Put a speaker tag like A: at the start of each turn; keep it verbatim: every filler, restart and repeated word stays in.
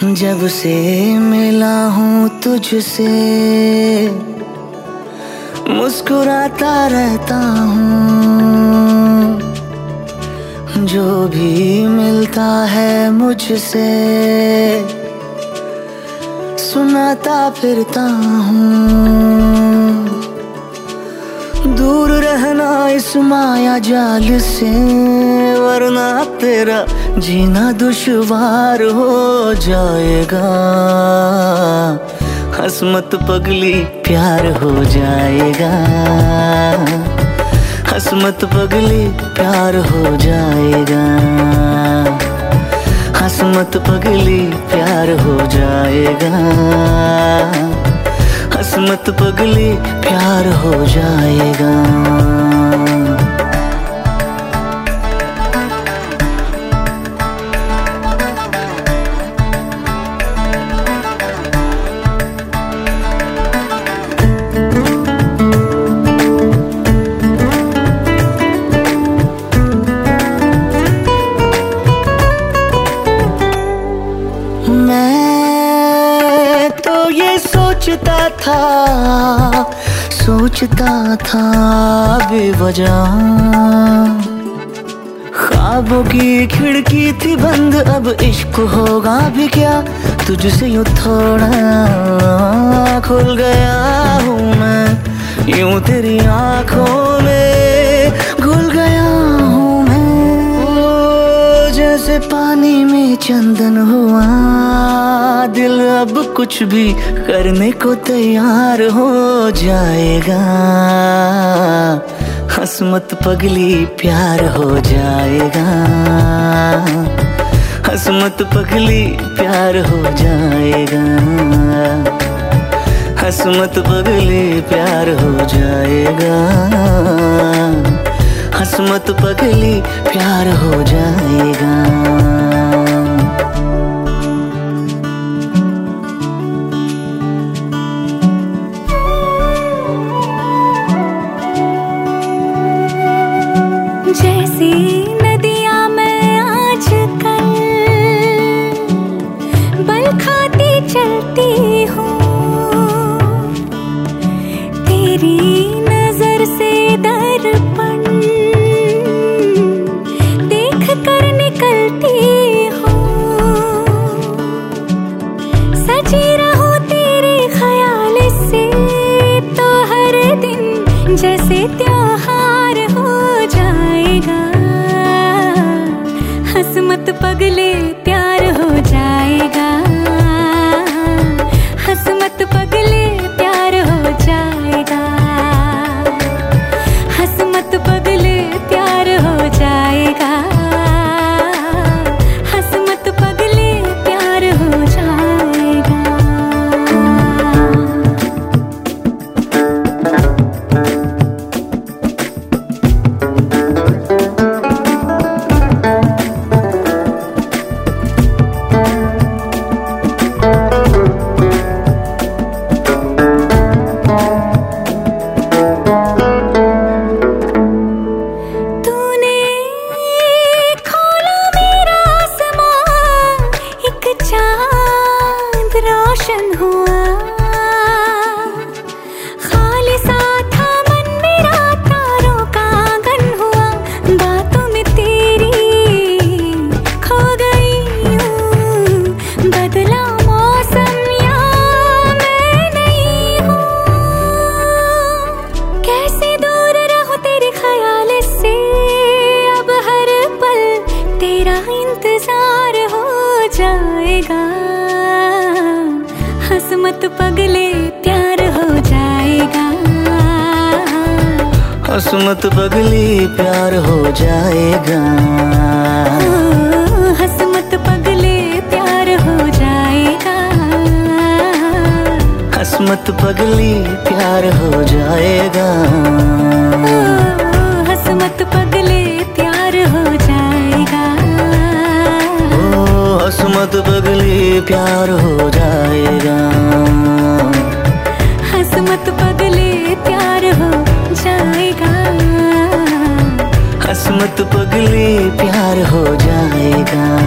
A: जब से मिला हूँ तुझसे मुस्कुराता रहता हूँ। जो भी मिलता है मुझसे सुनाता फिरता हूँ। दूर रहना इस माया जाल से, वरना तेरा जीना दुश्वार हो जाएगा। हंस मत पगली प्यार हो जाएगा। हंस मत पगली प्यार हो जाएगा। हंस मत पगली प्यार हो जाएगा। हंस मत पगली प्यार हो जाएगा। मैं तो ये सोचता था सोचता था बेवजह, ख्वाबों की खिड़की थी बंद, अब इश्क होगा भी क्या। तुझसे यूं थोड़ा खुल गया हूँ मैं, यूं तेरी आंखों में घुल गया हूँ मैं। ओ जैसे पानी में चंदन हुआ, दिल अब कुछ भी करने को तैयार हो जाएगा। हंस मत पगली प्यार हो जाएगा। हंस मत पगली प्यार हो जाएगा। हंस मत पगली प्यार हो जाएगा। हंस मत पगली प्यार हो जाएगा।
B: जैसी नदियाँ मैं आजकल बल खाती चलती हूँ, तेरी नजर से दर्पण देख कर निकलती हूँ। सजी रहूं तेरे ख्याल से तो हर दिन जैसे त्योहार हो जाएगा। हंस मत पगले प्यार हो जाएगा। हंस मत पगले प्यार हो जाएगा। हंस मत पगले प्यार हो जाएगा। हंस मत पगले प्यार हो जाएगा। रोशन हुआ खालिसा था मन मेरा, तारों का आंगन हुआ। बातों में तेरी खो गई हूँ, बदला मौसम या मैं नहीं हूँ। कैसे दूर रहूं तेरे ख्याल से, अब हर पल तेरा इंतजार हो जाएगा। हंस मत पगले प्यार हो जाएगा।
A: हंस मत पगली प्यार हो जाएगा।
B: हंस मत पगले प्यार हो जाएगा।
A: हंस मत पगली प्यार हो जाएगा।
B: हंस मत पगले प्यार हो जाएगा।
A: ओ हंस मत पगली प्यार हो जाएगा।
B: हंस मत पगले प्यार हो जाएगा।
A: हंस मत पगली प्यार हो जाएगा।